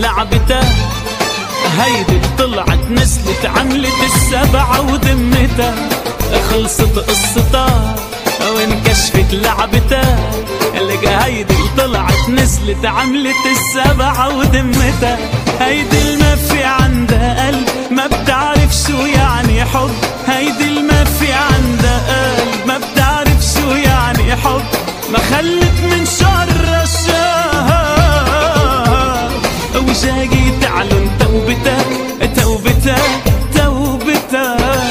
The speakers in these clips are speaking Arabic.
لعبته، هيدي طلعت نزلت عملت السبعة وذمتها، خلصت قصتها وانكشفت لعبتها. لقى هيدي طلعت نزلت عملت السبعة وذمتها، هيدي ما في عندها قلب ما بتعرف شو يعني حب، هيدي ما في عندها قلب ما بتعرف شو يعني حب، ما خلت من شر الشهر وجاي تعلن توبتها توبتها توبتها.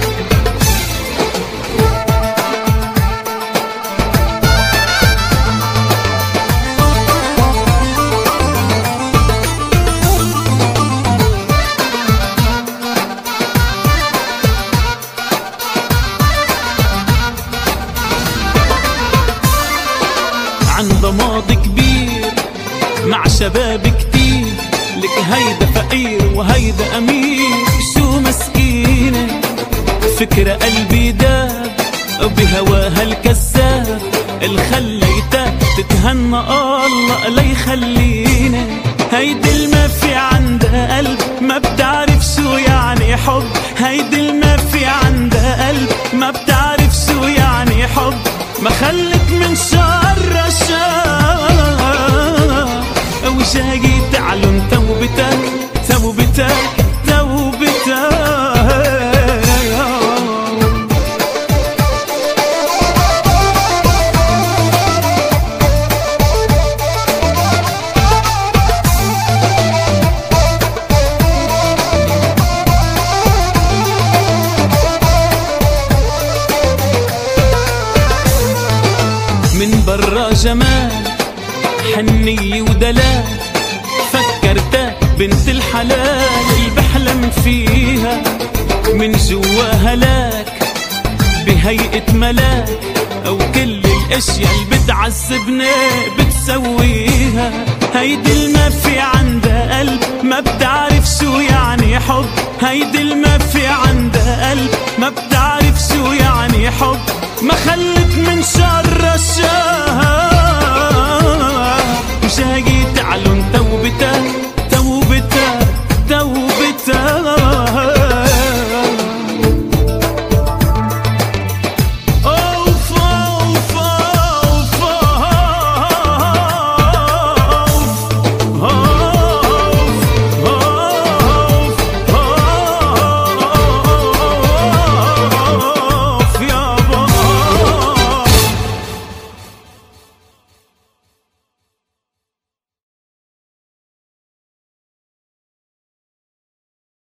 عنده ماضي كبير مع شباب كتير، لك هيدا فقير وهيدا أمير، شو مسكينة فكرة قلبي داب بهواها الكذاب، الخليتها تتهنى الله لا يخلينا. هيدي ما في عندها قلب ما بتعرف شو يعني حب، هيدي ما في عندها قلب ما بتعرف شو يعني حب، ما خلت من شر الشر وجاي تعلن توبتها توبتها توبتها. من برا جمال حنية ودلال، فكرتها بنت الحلال اللي بحلم فيها، من جوا هلاك بهيئة ملاك، أو كل الأشياء اللي بتعذبني بتسويها. هيدي ما في عندها قلب ما بتعرف شو يعني حب، هيدي ما في عندها قلب ما بتعرف شو يعني حب، ما خلت من شر الشر